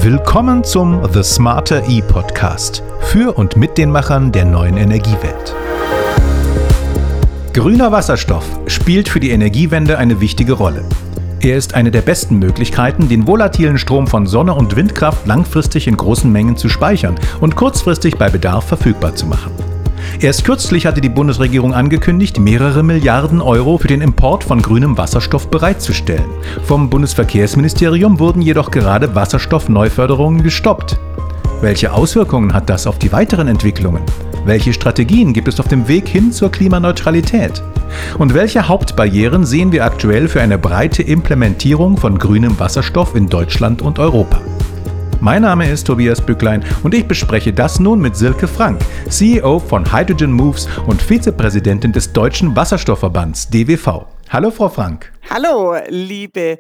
Willkommen zum The Smarter E-Podcast für und mit den Machern der neuen Energiewelt. Grüner Wasserstoff spielt für die Energiewende eine wichtige Rolle. Er ist eine der besten Möglichkeiten, den volatilen Strom von Sonne- und Windkraft langfristig in großen Mengen zu speichern und kurzfristig bei Bedarf verfügbar zu machen. Erst kürzlich hatte die Bundesregierung angekündigt, mehrere Milliarden Euro für den Import von grünem Wasserstoff bereitzustellen. Vom Bundesverkehrsministerium wurden jedoch gerade Wasserstoffneuförderungen gestoppt. Welche Auswirkungen hat das auf die weiteren Entwicklungen? Welche Strategien gibt es auf dem Weg hin zur Klimaneutralität? Und welche Hauptbarrieren sehen wir aktuell für eine breite Implementierung von grünem Wasserstoff in Deutschland und Europa? Mein Name ist Tobias Bücklein und ich bespreche das nun mit Silke Frank, CEO von Hydrogen Moves und Vizepräsidentin des Deutschen Wasserstoffverbands DWV. Hallo Frau Frank. Hallo, liebe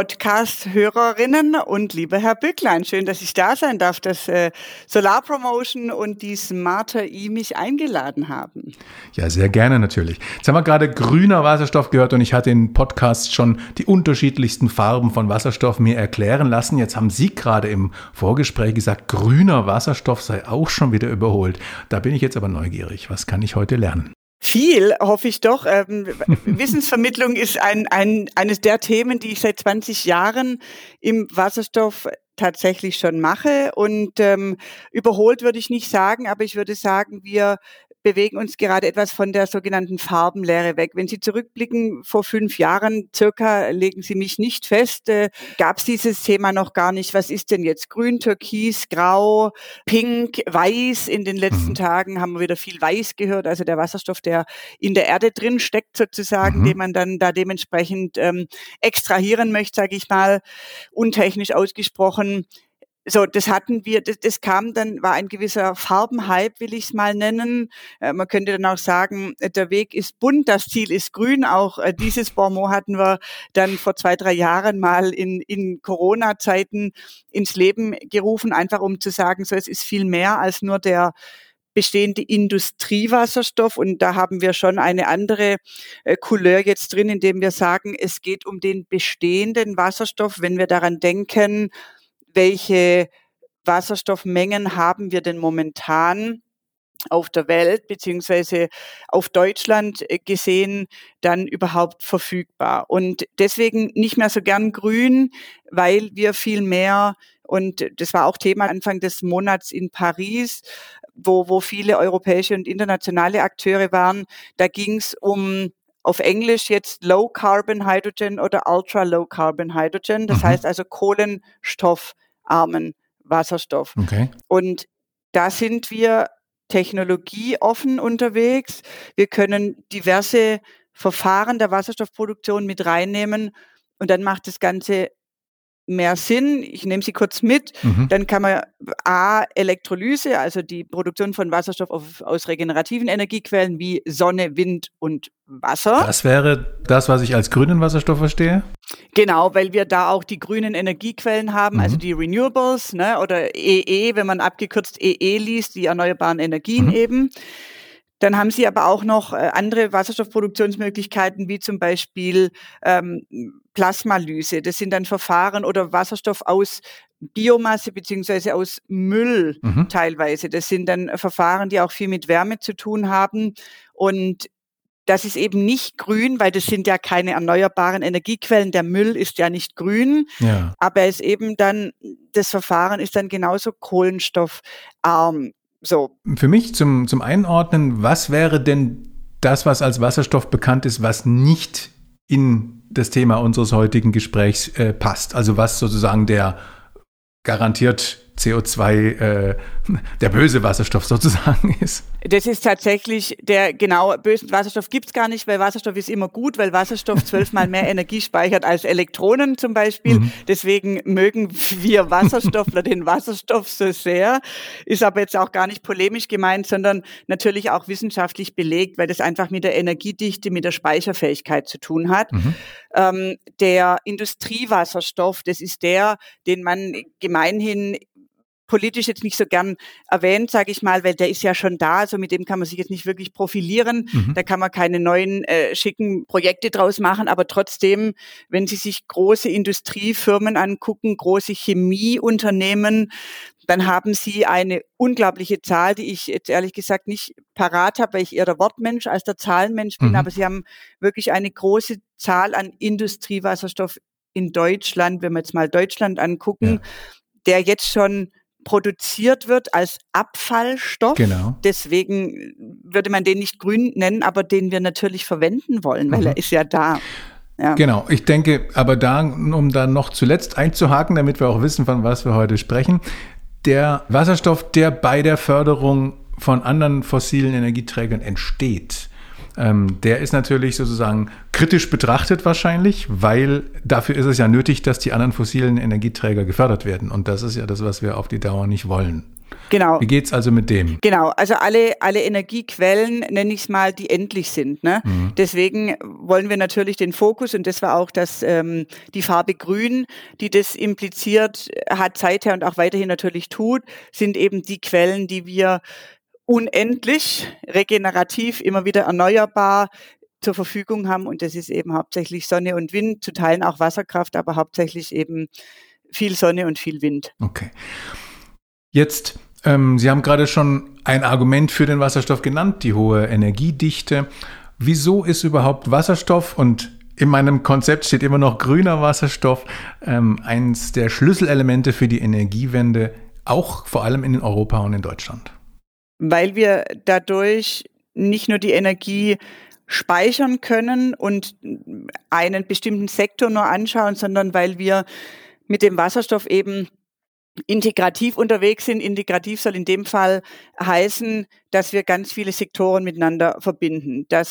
Podcast-Hörerinnen und lieber Herr Bücklein. Schön, dass ich da sein darf, dass Solar Promotion und die Smarter E mich eingeladen haben. Ja, sehr gerne natürlich. Jetzt haben wir gerade grüner Wasserstoff gehört und ich hatte in Podcasts schon die unterschiedlichsten Farben von Wasserstoff mir erklären lassen. Jetzt haben Sie gerade im Vorgespräch gesagt, grüner Wasserstoff sei auch schon wieder überholt. Da bin ich jetzt aber neugierig. Was kann ich heute lernen? Viel, hoffe ich doch. Wissensvermittlung ist eines der Themen, die ich seit 20 Jahren im Wasserstoff tatsächlich schon mache. Und überholt würde ich nicht sagen, aber ich würde sagen, wir bewegen uns gerade etwas von der sogenannten Farbenlehre weg. Wenn Sie zurückblicken, vor 5 Jahren circa, legen Sie mich nicht fest, gab es dieses Thema noch gar nicht. Was ist denn jetzt grün, türkis, grau, pink, weiß? In den letzten Tagen haben wir wieder viel weiß gehört, also der Wasserstoff, der in der Erde drin steckt sozusagen, den man dann da dementsprechend extrahieren möchte, sage ich mal, untechnisch ausgesprochen. So, das hatten wir, das kam dann, war ein gewisser Farbenhype, will ich es mal nennen. Man könnte dann auch sagen, der Weg ist bunt, das Ziel ist grün. Auch dieses Bonmot hatten wir dann vor 2-3 Jahren mal in Corona-Zeiten ins Leben gerufen, einfach um zu sagen, so, es ist viel mehr als nur der bestehende Industriewasserstoff. Und da haben wir schon eine andere Couleur jetzt drin, indem wir sagen, es geht um den bestehenden Wasserstoff, wenn wir daran denken, welche Wasserstoffmengen haben wir denn momentan auf der Welt beziehungsweise auf Deutschland gesehen dann überhaupt verfügbar. Und deswegen nicht mehr so gern grün, weil wir viel mehr, und das war auch Thema Anfang des Monats in Paris, wo viele europäische und internationale Akteure waren, da ging es um auf Englisch jetzt Low Carbon Hydrogen oder Ultra Low Carbon Hydrogen. Das heißt also kohlenstoffarmen Wasserstoff. Okay. Und da sind wir technologieoffen unterwegs. Wir können diverse Verfahren der Wasserstoffproduktion mit reinnehmen und dann macht das Ganze mehr Sinn. Ich nehme Sie kurz mit. Dann kann man Elektrolyse, also die Produktion von Wasserstoff aus regenerativen Energiequellen wie Sonne, Wind und Wasser. Das wäre das, was ich als grünen Wasserstoff verstehe? Genau, weil wir da auch die grünen Energiequellen haben, also die Renewables, ne, oder EE, wenn man abgekürzt EE liest, die erneuerbaren Energien eben. Dann haben Sie aber auch noch andere Wasserstoffproduktionsmöglichkeiten, wie zum Beispiel Plasmalyse. Das sind dann Verfahren oder Wasserstoff aus Biomasse beziehungsweise aus Müll teilweise. Das sind dann Verfahren, die auch viel mit Wärme zu tun haben. Und das ist eben nicht grün, weil das sind ja keine erneuerbaren Energiequellen. Der Müll ist ja nicht grün, aber es eben dann, das Verfahren ist dann genauso kohlenstoffarm. So. Für mich zum Einordnen, was wäre denn das, was als Wasserstoff bekannt ist, was nicht in das Thema unseres heutigen Gesprächs passt? Also was sozusagen der garantiert CO2, der böse Wasserstoff sozusagen ist. Das ist tatsächlich bösen Wasserstoff gibt's gar nicht, weil Wasserstoff ist immer gut, weil Wasserstoff 12-mal mehr Energie speichert als Elektronen zum Beispiel. Deswegen mögen wir Wasserstoffler den Wasserstoff so sehr. Ist aber jetzt auch gar nicht polemisch gemeint, sondern natürlich auch wissenschaftlich belegt, weil das einfach mit der Energiedichte, mit der Speicherfähigkeit zu tun hat. Der Industriewasserstoff, das ist der, den man gemeinhin politisch jetzt nicht so gern erwähnt, sage ich mal, weil der ist ja schon da, also mit dem kann man sich jetzt nicht wirklich profilieren. Da kann man keine neuen schicken Projekte draus machen, aber trotzdem, wenn Sie sich große Industriefirmen angucken, große Chemieunternehmen, dann haben Sie eine unglaubliche Zahl, die ich jetzt ehrlich gesagt nicht parat habe, weil ich eher der Wortmensch als der Zahlenmensch bin, aber Sie haben wirklich eine große Zahl an Industriewasserstoff in Deutschland, wenn wir jetzt mal Deutschland angucken, der jetzt schon produziert wird als Abfallstoff. Genau. Deswegen würde man den nicht grün nennen, aber den wir natürlich verwenden wollen, weil er ist ja da. Ja. Genau, ich denke, aber da, um dann noch zuletzt einzuhaken, damit wir auch wissen, von was wir heute sprechen, der Wasserstoff, der bei der Förderung von anderen fossilen Energieträgern entsteht, der ist natürlich sozusagen kritisch betrachtet wahrscheinlich, weil dafür ist es ja nötig, dass die anderen fossilen Energieträger gefördert werden. Und das ist ja das, was wir auf die Dauer nicht wollen. Genau. Wie geht's also mit dem? Genau, also alle Energiequellen, nenne ich es mal, die endlich sind. Ne? Deswegen wollen wir natürlich den Fokus, und das war auch die Farbe Grün, die das impliziert hat seither und auch weiterhin natürlich tut, sind eben die Quellen, die wir unendlich, regenerativ, immer wieder erneuerbar zur Verfügung haben. Und das ist eben hauptsächlich Sonne und Wind, zu Teilen auch Wasserkraft, aber hauptsächlich eben viel Sonne und viel Wind. Okay. Jetzt, Sie haben gerade schon ein Argument für den Wasserstoff genannt, die hohe Energiedichte. Wieso ist überhaupt Wasserstoff, und in meinem Konzept steht immer noch grüner Wasserstoff, eins der Schlüsselelemente für die Energiewende, auch vor allem in Europa und in Deutschland? Weil wir dadurch nicht nur die Energie speichern können und einen bestimmten Sektor nur anschauen, sondern weil wir mit dem Wasserstoff eben integrativ unterwegs sind. Integrativ soll in dem Fall heißen, dass wir ganz viele Sektoren miteinander verbinden. Da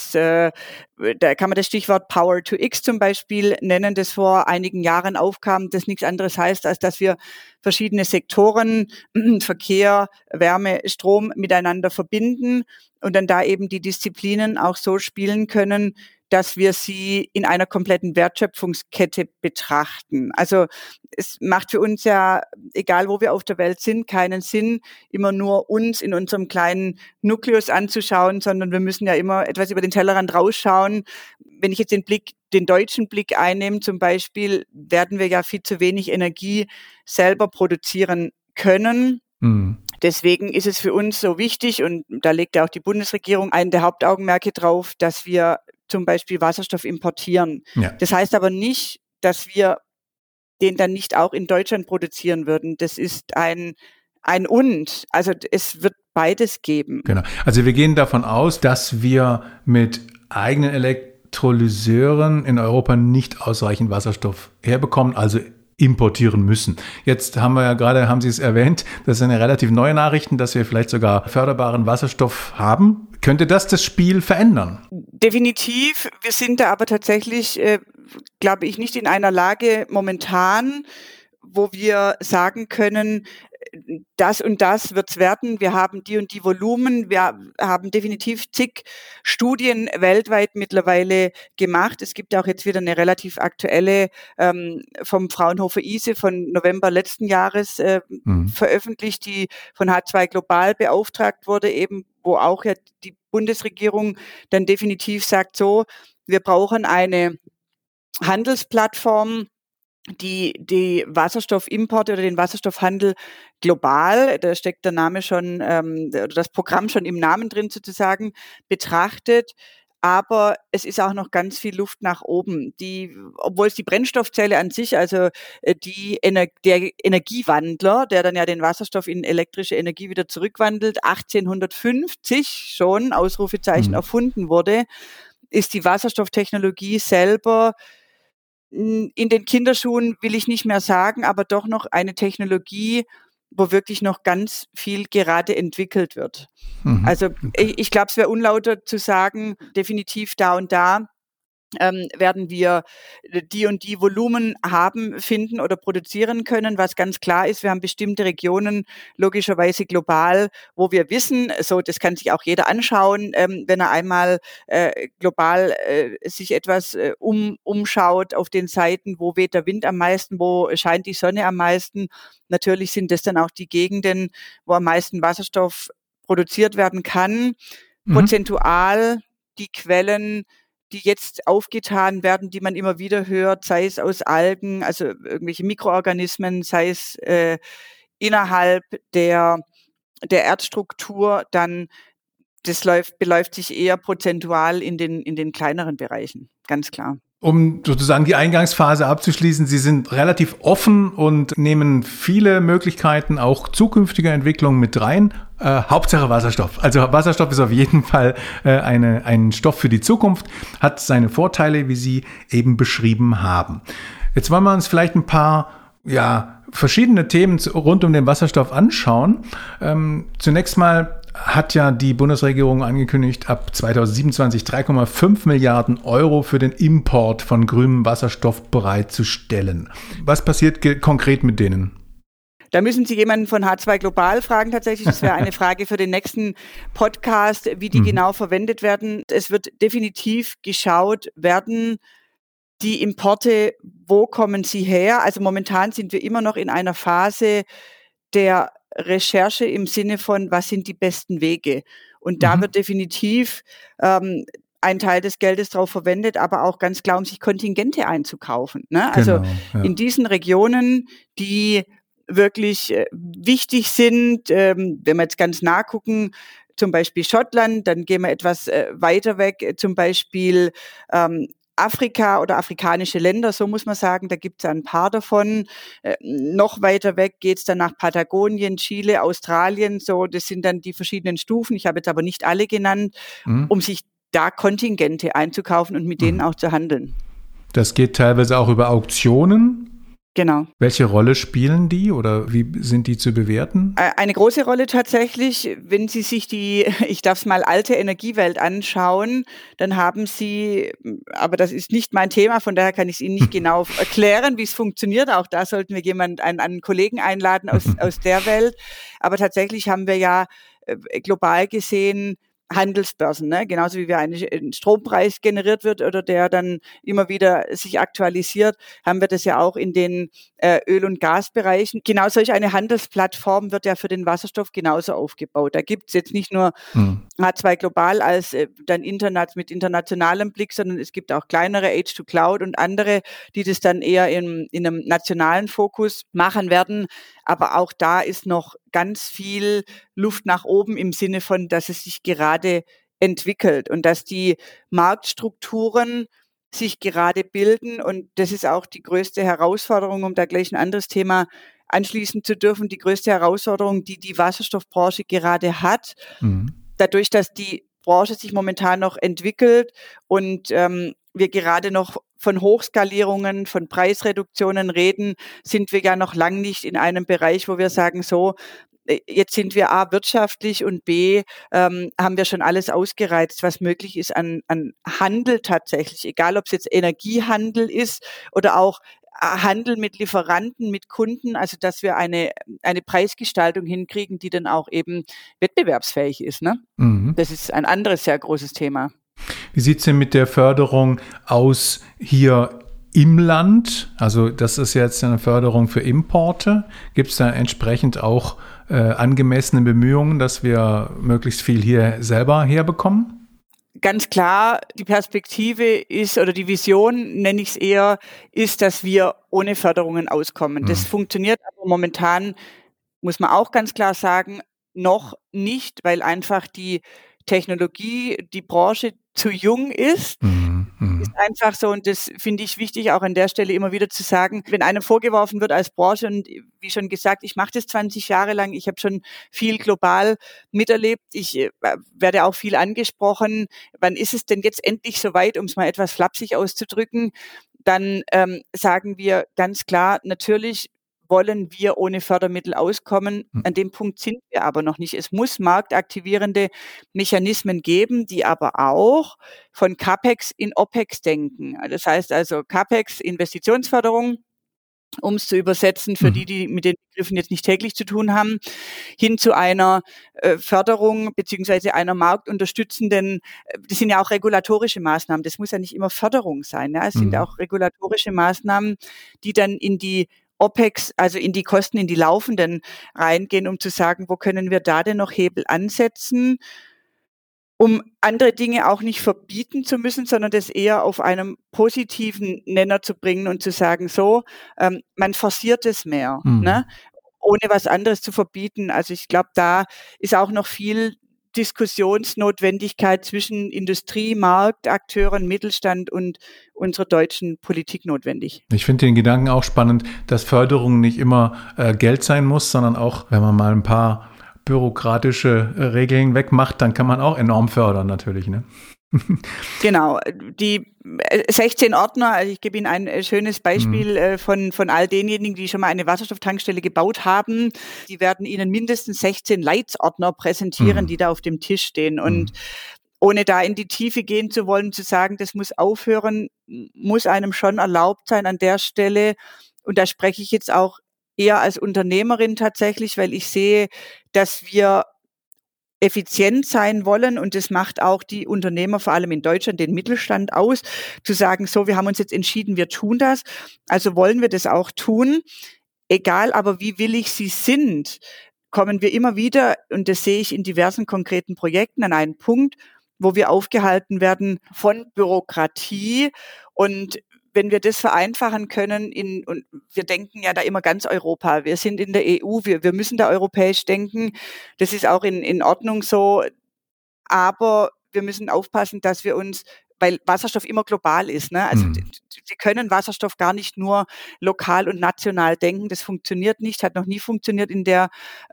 kann man das Stichwort Power to X zum Beispiel nennen, das vor einigen Jahren aufkam, das nichts anderes heißt, als dass wir verschiedene Sektoren, Verkehr, Wärme, Strom miteinander verbinden und dann da eben die Disziplinen auch so spielen können, dass wir sie in einer kompletten Wertschöpfungskette betrachten. Also es macht für uns ja, egal wo wir auf der Welt sind, keinen Sinn, immer nur uns in unserem kleinen Nukleus anzuschauen, sondern wir müssen ja immer etwas über den Tellerrand rausschauen. Wenn ich jetzt den deutschen Blick einnehme zum Beispiel, werden wir ja viel zu wenig Energie selber produzieren können. Deswegen ist es für uns so wichtig, und da legt ja auch die Bundesregierung einen der Hauptaugenmerke drauf, dass wir zum Beispiel Wasserstoff importieren. Ja. Das heißt aber nicht, dass wir den dann nicht auch in Deutschland produzieren würden. Das ist ein Und. Also es wird beides geben. Genau. Also wir gehen davon aus, dass wir mit eigenen Elektrolyseuren in Europa nicht ausreichend Wasserstoff herbekommen, also importieren müssen. Jetzt haben Sie es erwähnt, das sind ja relativ neue Nachrichten, dass wir vielleicht sogar förderbaren Wasserstoff haben. Könnte das Spiel verändern? Definitiv. Wir sind da aber tatsächlich, glaube ich, nicht in einer Lage momentan, wo wir sagen können, das und das wird's werden. Wir haben die und die Volumen. Wir haben definitiv zig Studien weltweit mittlerweile gemacht. Es gibt auch jetzt wieder eine relativ aktuelle vom Fraunhofer ISE von November letzten Jahres veröffentlicht, die von H2 Global beauftragt wurde, eben wo auch ja die Bundesregierung dann definitiv sagt, so, wir brauchen eine Handelsplattform, die Wasserstoffimporte oder den Wasserstoffhandel global, da steckt der Name schon, oder das Programm schon im Namen drin sozusagen, betrachtet. Aber es ist auch noch ganz viel Luft nach oben. Obwohl es die Brennstoffzelle an sich, also der Energiewandler, der dann ja den Wasserstoff in elektrische Energie wieder zurückwandelt, 1850 schon, Ausrufezeichen, erfunden wurde, ist die Wasserstofftechnologie selber in den Kinderschuhen, will ich nicht mehr sagen, aber doch noch eine Technologie, wo wirklich noch ganz viel gerade entwickelt wird. Also ich glaube, es wäre unlauter zu sagen, definitiv da und da werden wir die und die Volumen finden oder produzieren können. Was ganz klar ist, wir haben bestimmte Regionen, logischerweise global, wo wir wissen, so das kann sich auch jeder anschauen, wenn er einmal global sich etwas umschaut auf den Seiten, wo weht der Wind am meisten, wo scheint die Sonne am meisten. Natürlich sind das dann auch die Gegenden, wo am meisten Wasserstoff produziert werden kann. Prozentual die Quellen, die jetzt aufgetan werden, die man immer wieder hört, sei es aus Algen, also irgendwelche Mikroorganismen, sei es innerhalb der Erdstruktur, dann beläuft sich eher prozentual in den kleineren Bereichen, ganz klar. Um sozusagen die Eingangsphase abzuschließen, Sie sind relativ offen und nehmen viele Möglichkeiten, auch zukünftiger Entwicklungen mit rein. Hauptsache Wasserstoff. Also Wasserstoff ist auf jeden Fall ein Stoff für die Zukunft, hat seine Vorteile, wie Sie eben beschrieben haben. Jetzt wollen wir uns vielleicht ein paar verschiedene Themen rund um den Wasserstoff anschauen. Zunächst mal hat ja die Bundesregierung angekündigt, ab 2027 3,5 Milliarden Euro für den Import von grünem Wasserstoff bereitzustellen. Was passiert konkret mit denen? Da müssen Sie jemanden von H2 Global fragen tatsächlich. Das wäre eine Frage für den nächsten Podcast, wie die genau verwendet werden. Es wird definitiv geschaut werden, die Importe, wo kommen sie her? Also momentan sind wir immer noch in einer Phase der Recherche im Sinne von, was sind die besten Wege? Und da wird definitiv ein Teil des Geldes darauf verwendet, aber auch ganz klar, um sich Kontingente einzukaufen. Ne? Also in diesen Regionen, die wirklich wichtig sind, wenn wir jetzt ganz nah gucken, zum Beispiel Schottland, dann gehen wir etwas weiter weg, zum Beispiel Afrika oder afrikanische Länder, so muss man sagen, da gibt es ein paar davon. Noch weiter weg geht's dann nach Patagonien, Chile, Australien, so, das sind dann die verschiedenen Stufen, ich habe jetzt aber nicht alle genannt, um sich da Kontingente einzukaufen und mit denen auch zu handeln. Das geht teilweise auch über Auktionen. Genau. Welche Rolle spielen die oder wie sind die zu bewerten? Eine große Rolle tatsächlich, wenn Sie sich die, ich darf es mal, alte Energiewelt anschauen, dann haben Sie, aber das ist nicht mein Thema, von daher kann ich es Ihnen nicht genau erklären, wie es funktioniert. Auch da sollten wir einen Kollegen einladen aus der Welt. Aber tatsächlich haben wir ja global gesehen Handelsbörsen, ne? Genauso wie ein Strompreis generiert wird oder der dann immer wieder sich aktualisiert, haben wir das ja auch in den Öl- und Gasbereichen. Genau solch eine Handelsplattform wird ja für den Wasserstoff genauso aufgebaut. Da gibt es jetzt nicht nur H2 Global als dann mit internationalem Blick, sondern es gibt auch kleinere H2Cloud und andere, die das dann eher in einem nationalen Fokus machen werden. Aber auch da ist noch ganz viel Luft nach oben im Sinne von, dass es sich gerade entwickelt und dass die Marktstrukturen sich gerade bilden. Und das ist auch die größte Herausforderung, um da gleich ein anderes Thema anschließen zu dürfen, die größte Herausforderung, die die Wasserstoffbranche gerade hat. Dadurch, dass die Branche sich momentan noch entwickelt und wir gerade noch von Hochskalierungen, von Preisreduktionen reden, sind wir ja noch lang nicht in einem Bereich, wo wir sagen, so, jetzt sind wir A, wirtschaftlich und B, haben wir schon alles ausgereizt, was möglich ist an Handel tatsächlich, egal ob es jetzt Energiehandel ist oder auch Handel mit Lieferanten, mit Kunden, also dass wir eine Preisgestaltung hinkriegen, die dann auch eben wettbewerbsfähig ist. Ne? Das ist ein anderes sehr großes Thema. Wie sieht es denn mit der Förderung aus hier im Land? Also das ist jetzt eine Förderung für Importe. Gibt es da entsprechend auch angemessene Bemühungen, dass wir möglichst viel hier selber herbekommen? Ganz klar, die Perspektive ist, oder die Vision, nenne ich es eher, ist, dass wir ohne Förderungen auskommen. Das funktioniert aber momentan, muss man auch ganz klar sagen, noch nicht, weil einfach die Technologie, die Branche zu jung ist. Ist einfach so, und das finde ich wichtig, auch an der Stelle immer wieder zu sagen, wenn einem vorgeworfen wird als Branche, und wie schon gesagt, ich mache das 20 Jahre lang, ich habe schon viel global miterlebt, ich werde auch viel angesprochen, wann ist es denn jetzt endlich soweit, um es mal etwas flapsig auszudrücken, dann sagen wir ganz klar, natürlich wollen wir ohne Fördermittel auskommen. An dem Punkt sind wir aber noch nicht. Es muss marktaktivierende Mechanismen geben, die aber auch von CAPEX in OPEX denken. Das heißt also CAPEX, Investitionsförderung, um es zu übersetzen für die mit den Begriffen jetzt nicht täglich zu tun haben, hin zu einer Förderung beziehungsweise einer marktunterstützenden, das sind ja auch regulatorische Maßnahmen, das muss ja nicht immer Förderung sein. Ja? Es sind auch regulatorische Maßnahmen, die dann in die OPEX, also in die Kosten, in die laufenden reingehen, um zu sagen, wo können wir da denn noch Hebel ansetzen, um andere Dinge auch nicht verbieten zu müssen, sondern das eher auf einem positiven Nenner zu bringen und zu sagen, so, man forciert es mehr, ne? Ohne was anderes zu verbieten. Also ich glaube, da ist auch noch viel Diskussionsnotwendigkeit zwischen Industrie, Marktakteuren, Mittelstand und unserer deutschen Politik notwendig. Ich finde den Gedanken auch spannend, dass Förderung nicht immer Geld sein muss, sondern auch, wenn man mal ein paar bürokratische Regeln wegmacht, dann kann man auch enorm fördern natürlich, ne? Genau, die 16 Ordner, also ich gebe Ihnen ein schönes Beispiel von all denjenigen, die schon mal eine Wasserstofftankstelle gebaut haben. Die werden Ihnen mindestens 16 Leitsordner präsentieren, die da auf dem Tisch stehen. Und ohne da in die Tiefe gehen zu wollen, zu sagen, das muss aufhören, muss einem schon erlaubt sein an der Stelle. Und da spreche ich jetzt auch eher als Unternehmerin tatsächlich, weil ich sehe, dass wir effizient sein wollen und das macht auch die Unternehmer, vor allem in Deutschland, den Mittelstand aus, zu sagen, so, wir haben uns jetzt entschieden, wir tun das, also wollen wir das auch tun, egal aber wie willig sie sind, kommen wir immer wieder, und das sehe ich in diversen konkreten Projekten, an einen Punkt, wo wir aufgehalten werden von Bürokratie. Und wenn wir das vereinfachen können, und wir denken ja da immer ganz Europa, wir sind in der EU, wir müssen da europäisch denken, das ist auch in Ordnung so, aber wir müssen aufpassen, dass wir uns, weil Wasserstoff immer global ist, ne? Also Sie können Wasserstoff gar nicht nur lokal und national denken, das funktioniert nicht, hat noch nie funktioniert in der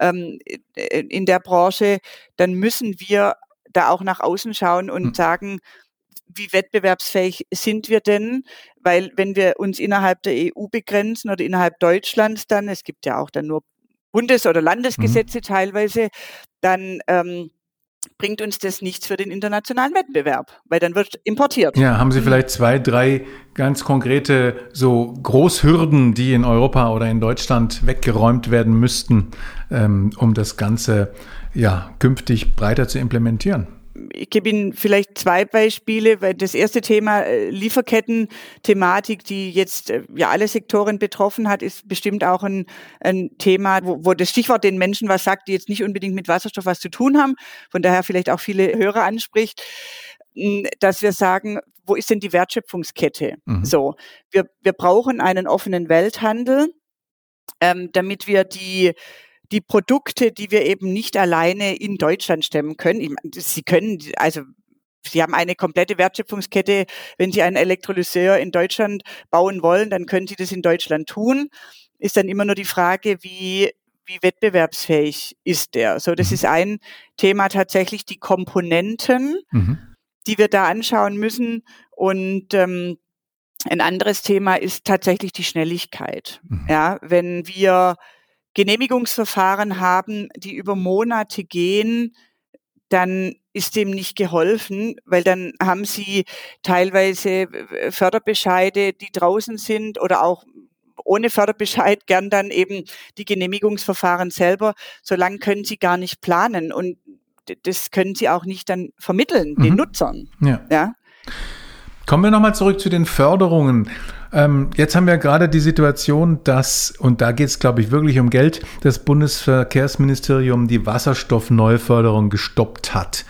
Branche, dann müssen wir da auch nach außen schauen und sagen, wie wettbewerbsfähig sind wir denn? Weil wenn wir uns innerhalb der EU begrenzen oder innerhalb Deutschlands dann, es gibt ja auch dann nur Bundes- oder Landesgesetze teilweise, dann bringt uns das nichts für den internationalen Wettbewerb, weil dann wird importiert. Ja, haben Sie vielleicht 2, 3 ganz konkrete so Großhürden, die in Europa oder in Deutschland weggeräumt werden müssten, um das Ganze ja künftig breiter zu implementieren? Ich gebe Ihnen vielleicht 2 Beispiele, weil das erste Thema Lieferketten-Thematik, die jetzt ja alle Sektoren betroffen hat, ist bestimmt auch ein Thema, wo das Stichwort den Menschen was sagt, die jetzt nicht unbedingt mit Wasserstoff was zu tun haben, von daher vielleicht auch viele Hörer anspricht, dass wir sagen, wo ist denn die Wertschöpfungskette? So, wir brauchen einen offenen Welthandel, damit wir die Produkte, die wir eben nicht alleine in Deutschland stemmen können. Sie haben eine komplette Wertschöpfungskette. Wenn Sie einen Elektrolyseur in Deutschland bauen wollen, dann können Sie das in Deutschland tun. Ist dann immer nur die Frage, wie wettbewerbsfähig ist der? So, das ist ein Thema tatsächlich, die Komponenten, die wir da anschauen müssen. Und ein anderes Thema ist tatsächlich die Schnelligkeit. Ja, wenn wir Genehmigungsverfahren haben, die über Monate gehen, dann ist dem nicht geholfen, weil dann haben Sie teilweise Förderbescheide, die draußen sind oder auch ohne Förderbescheid gern dann eben die Genehmigungsverfahren selber. So lange können Sie gar nicht planen und das können Sie auch nicht dann vermitteln, den Nutzern. Ja. Kommen wir nochmal zurück zu den Förderungen. Jetzt haben wir gerade die Situation, dass, und da geht es, glaube ich, wirklich um Geld, das Bundesverkehrsministerium die Wasserstoffneuförderung gestoppt hat.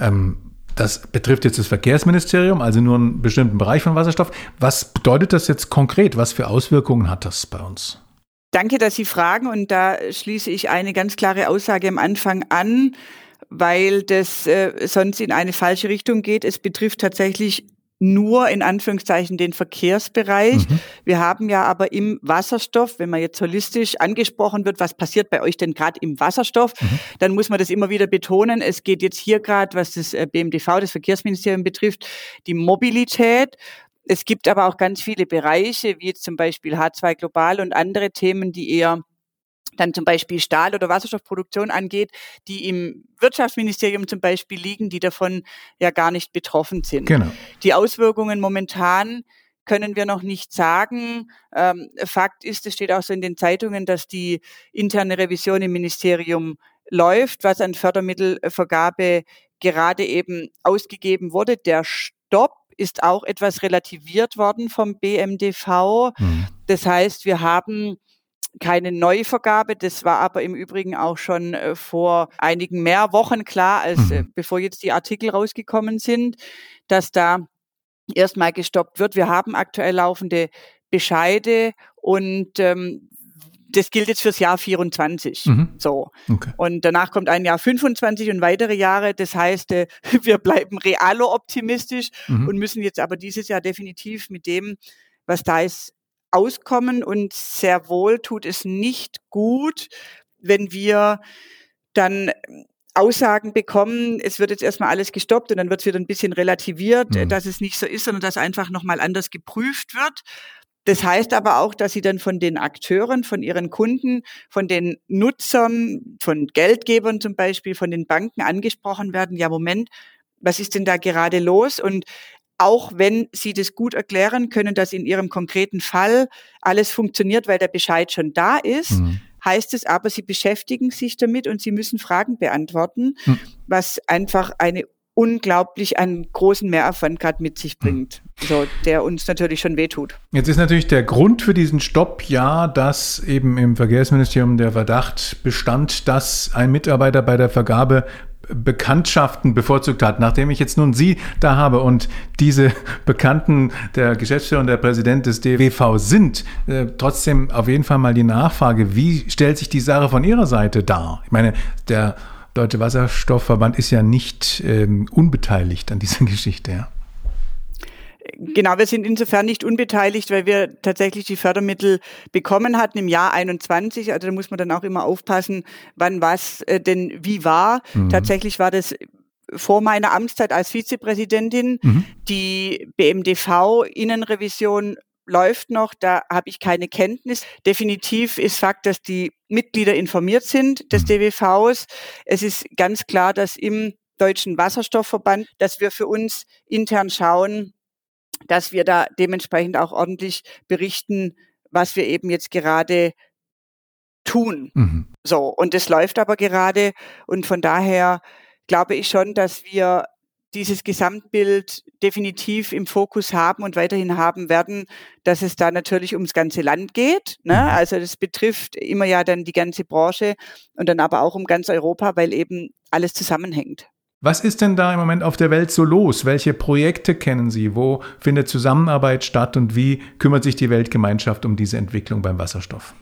Das betrifft jetzt das Verkehrsministerium, also nur einen bestimmten Bereich von Wasserstoff. Was bedeutet das jetzt konkret? Was für Auswirkungen hat das bei uns? Danke, dass Sie fragen, und da schließe ich eine ganz klare Aussage am Anfang an, weil das sonst in eine falsche Richtung geht. Es betrifft tatsächlich nur in Anführungszeichen den Verkehrsbereich. Wir haben ja aber im Wasserstoff, wenn man jetzt holistisch angesprochen wird, was passiert bei euch denn gerade im Wasserstoff, dann muss man das immer wieder betonen. Es geht jetzt hier gerade, was das BMDV, das Verkehrsministerium betrifft, die Mobilität. Es gibt aber auch ganz viele Bereiche, wie jetzt zum Beispiel H2 Global und andere Themen, die eher dann zum Beispiel Stahl- oder Wasserstoffproduktion angeht, die im Wirtschaftsministerium zum Beispiel liegen, die davon ja gar nicht betroffen sind. Genau. Die Auswirkungen momentan können wir noch nicht sagen. Fakt ist, es steht auch so in den Zeitungen, dass die interne Revision im Ministerium läuft, was an Fördermittelvergabe gerade eben ausgegeben wurde. Der Stopp ist auch etwas relativiert worden vom BMDV. Das heißt, wir haben keine Neuvergabe. Das war aber im Übrigen auch schon vor einigen mehr Wochen klar, als bevor jetzt die Artikel rausgekommen sind, dass da erstmal gestoppt wird. Wir haben aktuell laufende Bescheide und das gilt jetzt fürs Jahr 24. So. Okay. Und danach kommt ein Jahr 25 und weitere Jahre. Das heißt, wir bleiben realo optimistisch und müssen jetzt aber dieses Jahr definitiv mit dem, was da ist, auskommen. Und sehr wohl tut es nicht gut, wenn wir dann Aussagen bekommen, es wird jetzt erstmal alles gestoppt und dann wird es wieder ein bisschen relativiert, dass es nicht so ist, sondern dass einfach nochmal anders geprüft wird. Das heißt aber auch, dass sie dann von den Akteuren, von ihren Kunden, von den Nutzern, von Geldgebern zum Beispiel, von den Banken angesprochen werden. Ja, Moment, was ist denn da gerade los? Und auch wenn Sie das gut erklären können, dass in Ihrem konkreten Fall alles funktioniert, weil der Bescheid schon da ist, heißt es aber, Sie beschäftigen sich damit und Sie müssen Fragen beantworten, was einfach einen großen Mehraufwand gerade mit sich bringt, so, der uns natürlich schon wehtut. Jetzt ist natürlich der Grund für diesen Stopp ja, dass eben im Verkehrsministerium der Verdacht bestand, dass ein Mitarbeiter bei der Vergabe Bekanntschaften bevorzugt hat. Nachdem ich jetzt nun Sie da habe und diese Bekannten, der Geschäftsführer und der Präsident des DWV sind, trotzdem auf jeden Fall mal die Nachfrage, wie stellt sich die Sache von Ihrer Seite dar? Ich meine, der Deutsche Wasserstoffverband ist ja nicht unbeteiligt an dieser Geschichte, ja. Genau, wir sind insofern nicht unbeteiligt, weil wir tatsächlich die Fördermittel bekommen hatten im Jahr 21. Also da muss man dann auch immer aufpassen, wann was denn wie war. Tatsächlich war das vor meiner Amtszeit als Vizepräsidentin. Die BMDV-Innenrevision läuft noch, da habe ich keine Kenntnis. Definitiv ist Fakt, dass die Mitglieder informiert sind des DWVs. Es ist ganz klar, dass im Deutschen Wasserstoffverband, dass wir für uns intern schauen, dass wir da dementsprechend auch ordentlich berichten, was wir eben jetzt gerade tun. So, und das läuft aber gerade und von daher glaube ich schon, dass wir dieses Gesamtbild definitiv im Fokus haben und weiterhin haben werden, dass es da natürlich ums ganze Land geht, ne? Also das betrifft immer ja dann die ganze Branche und dann aber auch um ganz Europa, weil eben alles zusammenhängt. Was ist denn da im Moment auf der Welt so los? Welche Projekte kennen Sie? Wo findet Zusammenarbeit statt und wie kümmert sich die Weltgemeinschaft um diese Entwicklung beim Wasserstoff?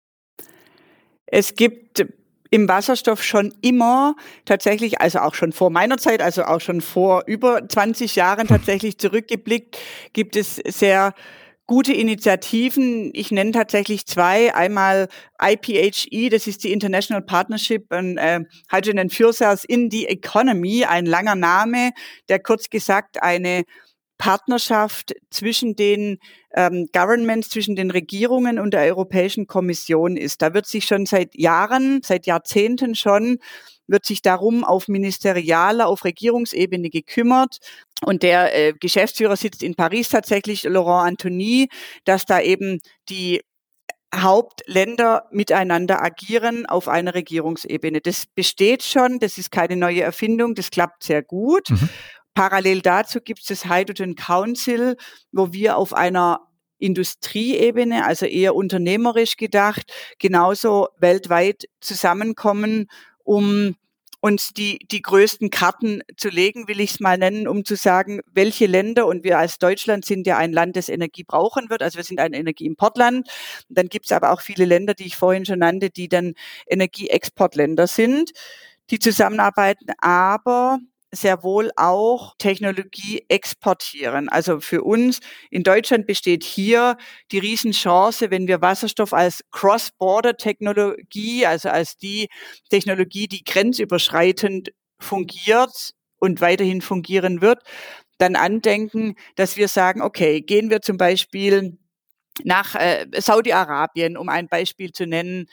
Es gibt im Wasserstoff schon immer tatsächlich, also auch schon vor meiner Zeit, also auch schon vor über 20 Jahren tatsächlich zurückgeblickt, gibt es sehr gute Initiativen. Ich nenne tatsächlich zwei. Einmal IPHE, das ist die International Partnership on Hydrogen and Fuel Cells in the Economy, ein langer Name, der kurz gesagt eine Partnerschaft zwischen den Governments, zwischen den Regierungen und der Europäischen Kommission ist. Da wird sich schon seit Jahren, seit Jahrzehnten schon, wird sich darum auf ministerialer, auf Regierungsebene gekümmert. Und der Geschäftsführer sitzt in Paris tatsächlich, Laurent Anthony, dass da eben die Hauptländer miteinander agieren auf einer Regierungsebene. Das besteht schon, das ist keine neue Erfindung, das klappt sehr gut. Parallel dazu gibt es das Hydrogen Council, wo wir auf einer Industrieebene, also eher unternehmerisch gedacht, genauso weltweit zusammenkommen, um uns die größten Karten zu legen, will ich es mal nennen, um zu sagen, welche Länder, und wir als Deutschland sind ja ein Land, das Energie brauchen wird, also wir sind ein Energieimportland. Dann gibt es aber auch viele Länder, die ich vorhin schon nannte, die dann Energieexportländer sind, die zusammenarbeiten, aber sehr wohl auch Technologie exportieren. Also für uns in Deutschland besteht hier die Riesenchance, wenn wir Wasserstoff als Cross-Border-Technologie, also als die Technologie, die grenzüberschreitend fungiert und weiterhin fungieren wird, dann andenken, dass wir sagen, okay, gehen wir zum Beispiel nach Saudi-Arabien, um ein Beispiel zu nennen,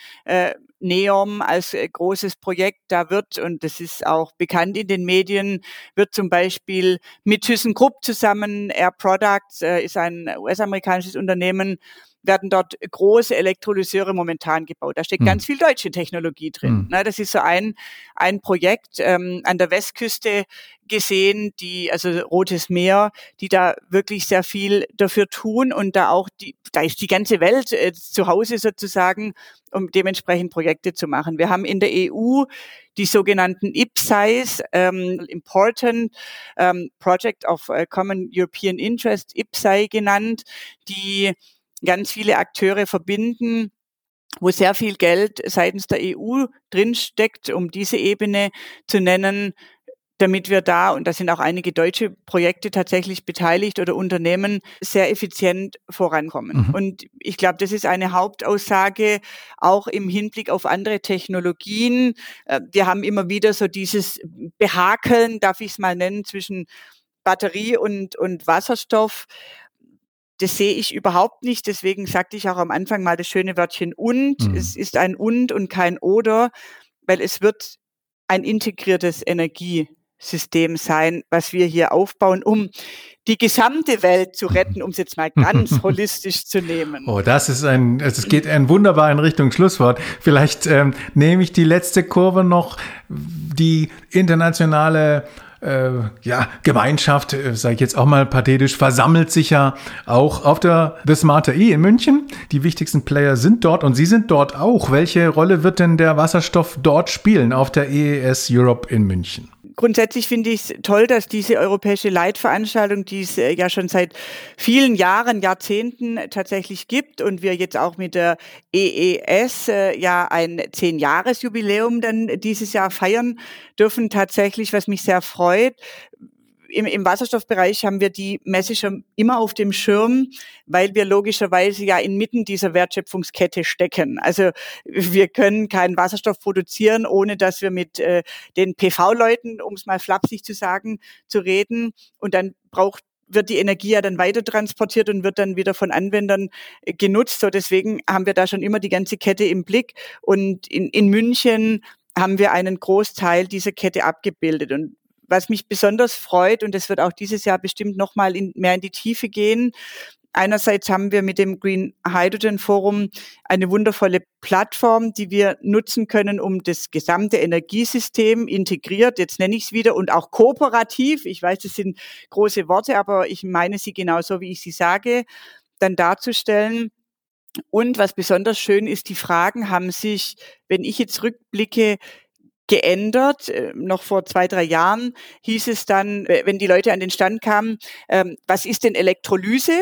NEOM als großes Projekt, da wird, und das ist auch bekannt in den Medien, wird zum Beispiel mit ThyssenKrupp zusammen, Air Products ist ein US-amerikanisches Unternehmen, werden dort große Elektrolyseure momentan gebaut. Da steckt ganz viel deutsche Technologie drin. Das ist so ein Projekt an der Westküste gesehen, also Rotes Meer, die da wirklich sehr viel dafür tun und da ist die ganze Welt zu Hause sozusagen, um dementsprechend Projekte zu machen. Wir haben in der EU die sogenannten IPCEIs, Important Project of Common European Interest, IPCEI genannt, die ganz viele Akteure verbinden, wo sehr viel Geld seitens der EU drinsteckt, um diese Ebene zu nennen, damit wir da, und da sind auch einige deutsche Projekte tatsächlich beteiligt oder Unternehmen, sehr effizient vorankommen. Und ich glaube, das ist eine Hauptaussage, auch im Hinblick auf andere Technologien. Wir haben immer wieder so dieses Behakeln, darf ich es mal nennen, zwischen Batterie und Wasserstoff. Das sehe ich überhaupt nicht. Deswegen sagte ich auch am Anfang mal das schöne Wörtchen und. Es ist ein und kein oder, weil es wird ein integriertes Energiesystem sein, was wir hier aufbauen, um die gesamte Welt zu retten, um es jetzt mal ganz holistisch zu nehmen. Oh, es geht wunderbar in Richtung Schlusswort. Vielleicht nehme ich die letzte Kurve noch. Die internationale Gemeinschaft, sage ich jetzt auch mal pathetisch, versammelt sich ja auch auf der The Smarter E in München. Die wichtigsten Player sind dort und Sie sind dort auch. Welche Rolle wird denn der Wasserstoff dort spielen auf der EES Europe in München? Grundsätzlich finde ich es toll, dass diese europäische Leitveranstaltung, die es ja schon seit vielen Jahren, Jahrzehnten tatsächlich gibt und wir jetzt auch mit der EES ja ein 10-Jahres-Jubiläum dann dieses Jahr feiern dürfen, tatsächlich, was mich sehr freut. Im Wasserstoffbereich haben wir die Messe schon immer auf dem Schirm, weil wir logischerweise ja inmitten dieser Wertschöpfungskette stecken. Also wir können keinen Wasserstoff produzieren, ohne dass wir mit den PV-Leuten, um es mal flapsig zu sagen, zu reden. Und dann wird die Energie ja dann weiter transportiert und wird dann wieder von Anwendern genutzt. So deswegen haben wir da schon immer die ganze Kette im Blick. Und in München haben wir einen Großteil dieser Kette abgebildet. Und was mich besonders freut, und das wird auch dieses Jahr bestimmt nochmal mehr in die Tiefe gehen, einerseits haben wir mit dem Green Hydrogen Forum eine wundervolle Plattform, die wir nutzen können, um das gesamte Energiesystem integriert, jetzt nenne ich es wieder, und auch kooperativ, ich weiß, das sind große Worte, aber ich meine sie genauso, wie ich sie sage, dann darzustellen. Und was besonders schön ist, die Fragen haben sich, wenn ich jetzt rückblicke, geändert. Noch vor 2-3 Jahren hieß es dann, wenn die Leute an den Stand kamen, was ist denn Elektrolyse?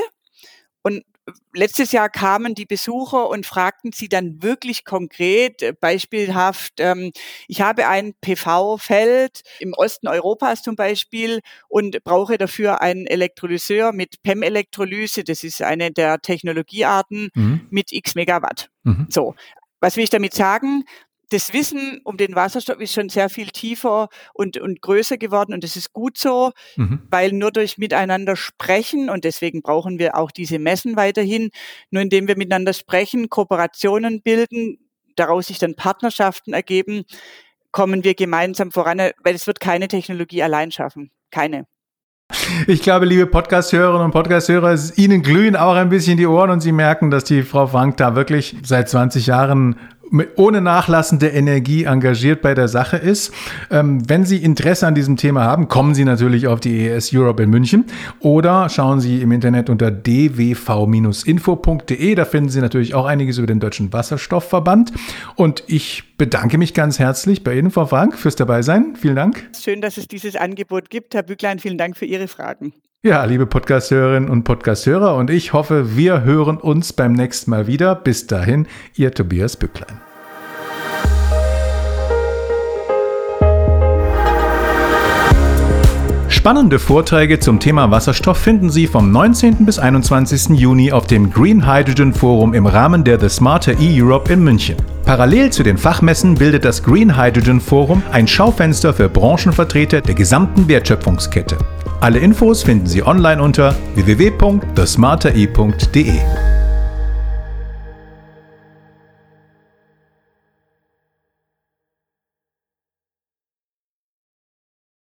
Und letztes Jahr kamen die Besucher und fragten sie dann wirklich konkret, beispielhaft, ich habe ein PV-Feld im Osten Europas zum Beispiel und brauche dafür einen Elektrolyseur mit PEM-Elektrolyse, das ist eine der Technologiearten, mit x Megawatt. So, was will ich damit sagen? Das Wissen um den Wasserstoff ist schon sehr viel tiefer und größer geworden und das ist gut so, weil nur durch miteinander sprechen, und deswegen brauchen wir auch diese Messen weiterhin, nur indem wir miteinander sprechen, Kooperationen bilden, daraus sich dann Partnerschaften ergeben, kommen wir gemeinsam voran, weil es wird keine Technologie allein schaffen. Keine. Ich glaube, liebe Podcast-Hörerinnen und Podcast-Hörer, Ihnen glühen auch ein bisschen die Ohren und Sie merken, dass die Frau Frank da wirklich seit 20 Jahren ohne nachlassende Energie engagiert bei der Sache ist. Wenn Sie Interesse an diesem Thema haben, kommen Sie natürlich auf die EES Europe in München oder schauen Sie im Internet unter dwv-info.de. Da finden Sie natürlich auch einiges über den Deutschen Wasserstoffverband. Und ich bedanke mich ganz herzlich bei Ihnen, Frau Frank, fürs Dabeisein. Vielen Dank. Schön, dass es dieses Angebot gibt. Herr Bücklein, vielen Dank für Ihre Fragen. Ja, liebe Podcast-Hörerinnen und Podcast-Hörer, und ich hoffe, wir hören uns beim nächsten Mal wieder. Bis dahin, Ihr Tobias Bücklein. Spannende Vorträge zum Thema Wasserstoff finden Sie vom 19. bis 21. Juni auf dem Green Hydrogen Forum im Rahmen der The Smarter E Europe in München. Parallel zu den Fachmessen bildet das Green Hydrogen Forum ein Schaufenster für Branchenvertreter der gesamten Wertschöpfungskette. Alle Infos finden Sie online unter www.thesmartere.de.